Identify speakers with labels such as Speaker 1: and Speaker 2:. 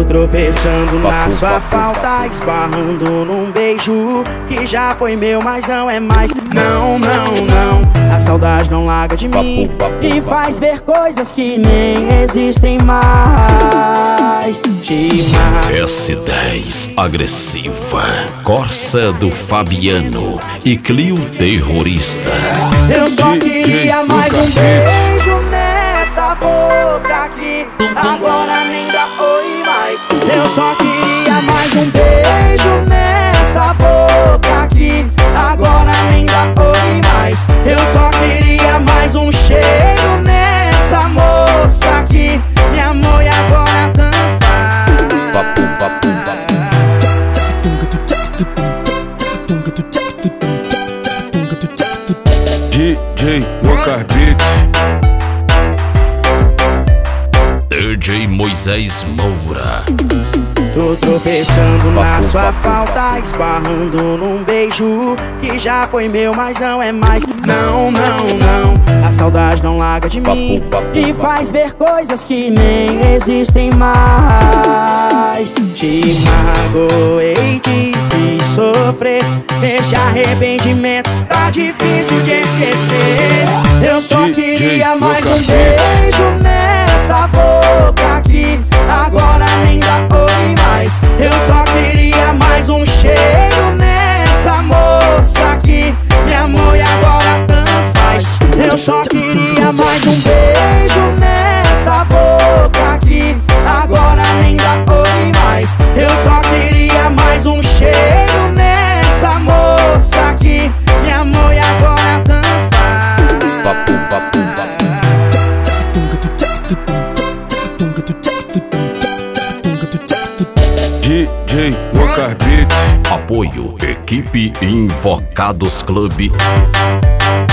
Speaker 1: Tô tropeçando na sua falta, esbarrando num beijo que já foi meu, mas não é mais. Não, não, não, a saudade não larga de mim e faz ver coisas que nem existem mais.
Speaker 2: S10 agressiva, Corsa do Fabiano e Clio terrorista.
Speaker 1: Eu só queria mais um beijo nessa boca aqui, agora nem dá oi mais. Eu só queria mais um beijo nessa boca aqui, agora nem dá oi mais. Eu só queria mais um cheiro nessa moça aqui, me amou e agora tanto faz.
Speaker 3: DJ Lucas Beats,
Speaker 2: DJ Moisés Moura.
Speaker 1: Tô tropeçando na sua falta, esbarrando num beijo que já foi meu, mas não é mais. Não, não, não, a saudade não larga de mim e faz ver coisas que nem existem mais. Te magoei, te fiz sofrer, esse arrependimento tá difícil de esquecer. Eu só queria mais um beijo nessa boca aqui, agora nem dá oi mais. Eu só queria mais um cheiro nessa moça aqui, me amou e agora tanto faz. Eu só queria mais um beijo nessa boca aqui, agora nem dá oi mais. Eu só queria mais um cheiro nessa moça aqui, me amou e agora tanto faz.
Speaker 3: DJ Lucas Beats.
Speaker 2: Apoio Equipe Invocados Clube.